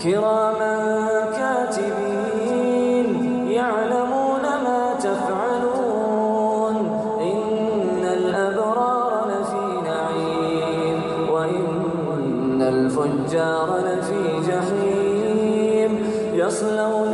كراما كاتبين يعلمون ما تفعلون إن الأبرار لفي نعيم وإن الفجار لفي جحيم يصلون